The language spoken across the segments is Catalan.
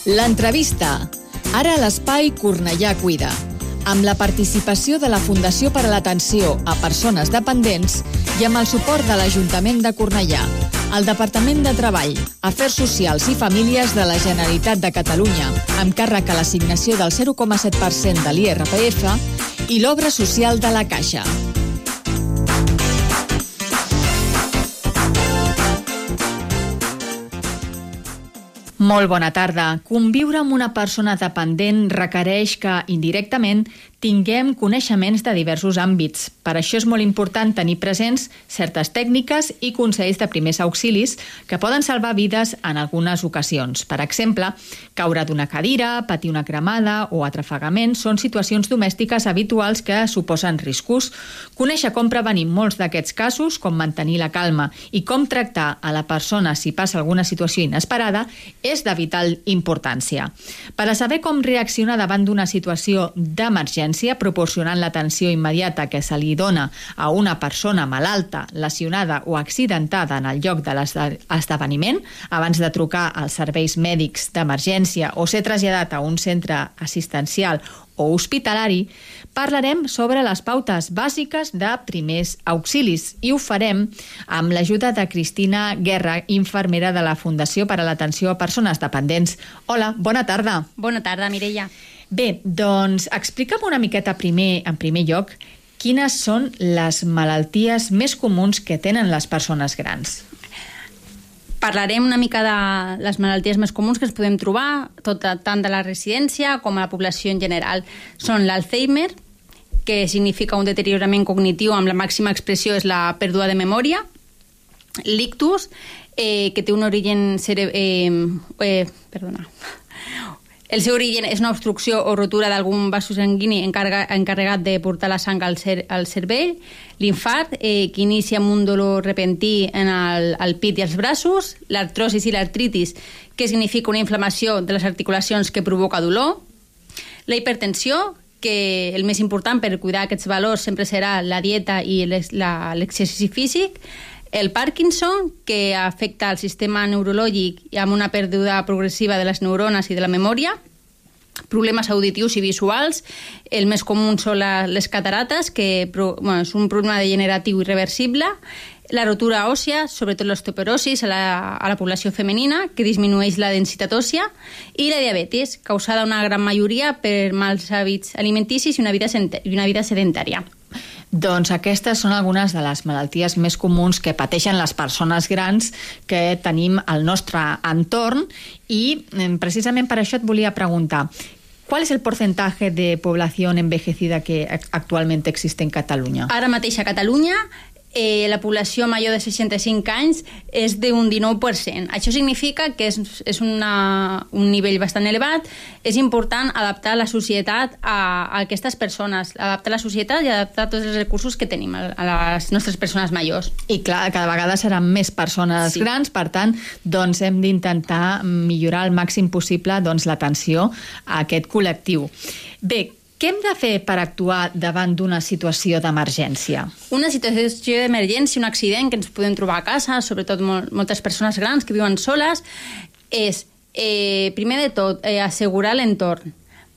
L'entrevista. Ara a l'espai Cornellà Cuida, amb la participació de la Fundació per a l'Atenció a Persones Dependents i amb el suport de l'Ajuntament de Cornellà, el Departament de Treball, Afers Socials i Famílies de la Generalitat de Catalunya, amb càrrec a l'assignació del 0,7% de l'IRPF i l'obra social de la Caixa. Molt bona tarda. Conviure amb una persona dependent requereix que, indirectament, tinguem coneixements de diversos àmbits. Per això és molt important tenir presents certes tècniques i consells de primers auxilis que poden salvar vides en algunes ocasions. Per exemple, caure d'una cadira, patir una cremada o atrafegament són situacions domèstiques habituals que suposen riscos. Conèixer com prevenir molts d'aquests casos, com mantenir la calma i com tractar a la persona si passa alguna situació inesperada és de vital importància. Per a saber com reaccionar davant d'una situació d'emergència, proporcionant l'atenció immediata que se li dona a una persona malalta, lesionada o accidentada en el lloc de l'esdeveniment, abans de trucar als serveis mèdics d'emergència o ser traslladat a un centre assistencial o hospitalari, parlarem sobre les pautes bàsiques de primers auxilis i ho farem amb l'ajuda de Cristina Guerra, infermera de la Fundació per a l'Atenció a Persones Dependents. Hola, bona tarda. Bona tarda, Mireia. Bé, doncs explica'm una miqueta en primer lloc quines són les malalties més comuns que tenen les persones grans. Parlarem una mica de les malalties més comuns que ens podem trobar, tant de la residència com a la població en general. Són l'Alzheimer, que significa un deteriorament cognitiu amb la màxima expressió és la pèrdua de memòria, l'ictus, que té un origen el seu origen és una obstrucció o rotura d'algun vaso sanguini encarregat de portar la sang al cervell, l'infart, que inicia amb un dolor repentí en el pit i els braços, l'artrosis i l'artritis, que significa una inflamació de les articulacions que provoca dolor, la hipertensió, que el més important per cuidar aquests valors sempre serà la dieta i l'exercici físic, el Parkinson, que afecta el sistema neurològic i amb una pèrdua progressiva de les neurones i de la memòria, problemes auditius i visuals, el més comú són les catarates, que és un problema degeneratiu irreversible, la rotura òssia, sobretot l'osteoporosis a la població femenina, que disminueix la densitat òssia, i la diabetis, causada una gran majoria per mals hàbits alimenticis i una vida sedentària. Doncs aquestes són algunes de les malalties més comuns que pateixen les persones grans que tenim al nostre entorn i precisament per això et volia preguntar, ¿cuál es el porcentaje de población envejecida que actualmente existe en Catalunya? Ara mateix a Catalunya la població major de 65 anys és d'un 19%. Això significa que és un nivell bastant elevat. És important adaptar la societat a aquestes persones, adaptar la societat i adaptar tots els recursos que tenim a les nostres persones majors. I clar, cada vegada seran més persones grans, per tant, doncs hem d'intentar millorar al màxim possible l'atenció a aquest col·lectiu. Bé, què hem de fer per actuar davant d'una situació d'emergència? Una situació d'emergència, un accident que ens podem trobar a casa, sobretot moltes persones grans que viuen soles, és, primer de tot, assegurar l'entorn.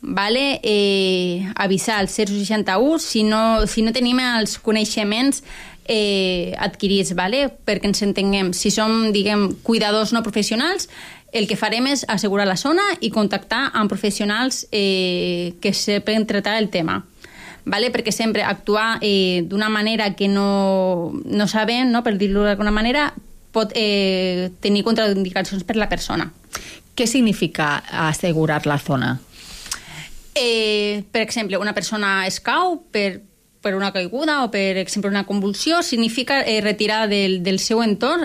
Avisar al 061 si no tenim els coneixements adquirits, perquè ens entenguem. Si som, cuidadors no professionals, el que farem és assegurar la zona i contactar amb professionals que saben tratar el tema. Perquè sempre actuar d'una manera que no sabem, per dir-ho d'alguna manera, pot tenir contraindicacions per la persona. Què significa assegurar la zona? Per exemple, una persona es cau per una caiguda o per exemple una convulsió, significa retirar del seu entorn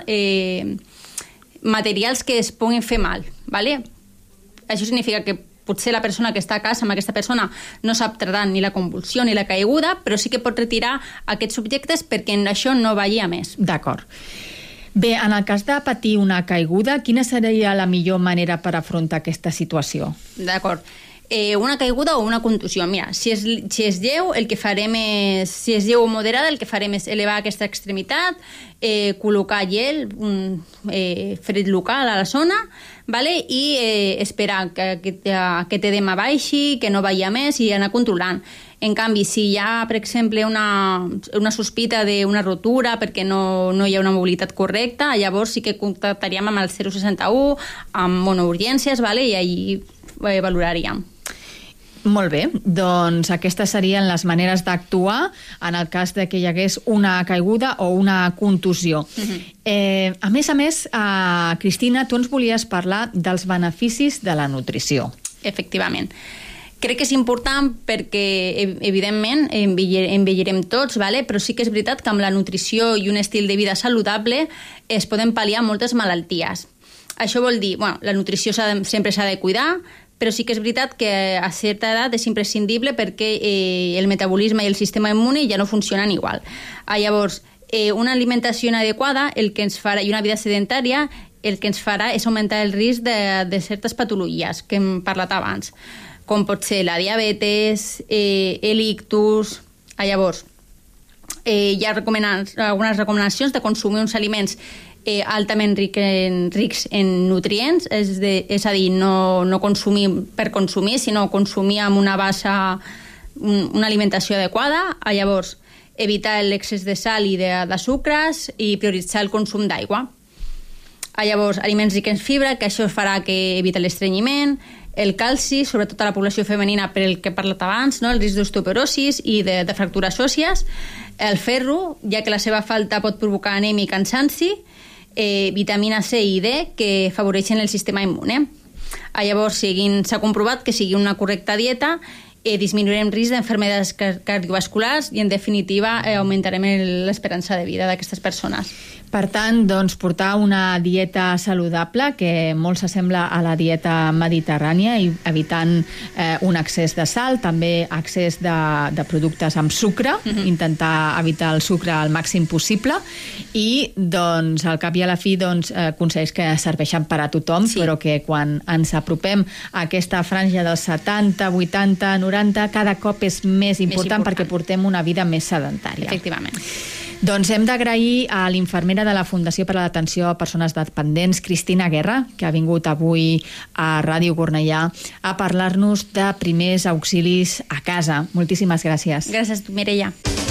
materials que es puguin fer mal. Això significa que potser la persona que està a casa amb aquesta persona no sap tratar ni la convulsió ni la caiguda, però sí que pot retirar aquests objectes perquè això no vagi a més. D'acord. Bé, en el cas de patir una caiguda, quina seria la millor manera per afrontar aquesta situació? D'acord. una caiguda o una contusió. Mira, si és lleu, el que farem és, si és lleu o moderada, el que farem és elevar aquesta extremitat, col·locar gel, fred local a la zona, vale? I esperar que aquest edema baixi, que no vagi a més i anar controlant. En canvi, si hi ha, per exemple, una sospita d'una rotura perquè no hi ha una mobilitat correcta, llavors sí que contactaríem amb el 061, amb monourgències, vale? I allí valoraríem. Molt bé, doncs aquestes serien les maneres d'actuar en el cas de que hi hagués una caiguda o una contusió. A més, Cristina, tu ens volies parlar dels beneficis de la nutrició. Efectivament. Crec que és important perquè, evidentment, envellirem tots, vale? Però sí que és veritat que amb la nutrició i un estil de vida saludable es poden pal·liar moltes malalties. Això vol dir, la nutrició sempre s'ha de cuidar, però sí que és veritat que a certa edat és imprescindible perquè el metabolisme i el sistema immune ja no funcionen igual. Llavors, una alimentació inadequada i una vida sedentària el que ens farà és augmentar el risc de certes patologies que hem parlat abans, com pot ser la diabetes, l'ictus. Llavors, hi ha algunes recomanacions de consumir uns aliments altament rics en nutrients, és a dir, no consumir per consumir, sinó consumir amb una alimentació adequada. Llavors, evitar l'excés de sal i de sucres i prioritzar el consum d'aigua. Llavors, aliments rics en fibra, que això farà que evita l'estrenyiment, el calci, sobretot a la població femenina per el que he parlat abans, no? El risc d'osteoporosis i de fractures òssies, el ferro, ja que la seva falta pot provocar anèmia i cansanci, vitamina C i D, que afavoreixen el sistema immune. Llavors, s'ha comprovat que sigui una correcta dieta, disminuirem risc d'enfermedats cardiovasculars i, en definitiva, augmentarem l'esperança de vida d'aquestes persones. Per tant, doncs, portar una dieta saludable que molt s'assembla a la dieta mediterrània i evitant un excés de sal, també excés de productes amb sucre, intentar evitar el sucre al màxim possible i, doncs, al cap i a la fi, doncs, consells que serveixen per a tothom, sí, però que quan ens apropem a aquesta franja dels 70, 80, 90, cada cop és més important perquè portem una vida més sedentària. Efectivament. Doncs hem d'agrair a l'infermera de la Fundació per a l'Atenció a Persones Dependents, Cristina Guerra, que ha vingut avui a Ràdio Cornellà a parlar-nos de primers auxilis a casa. Moltíssimes gràcies. Gràcies a tu, Mireia.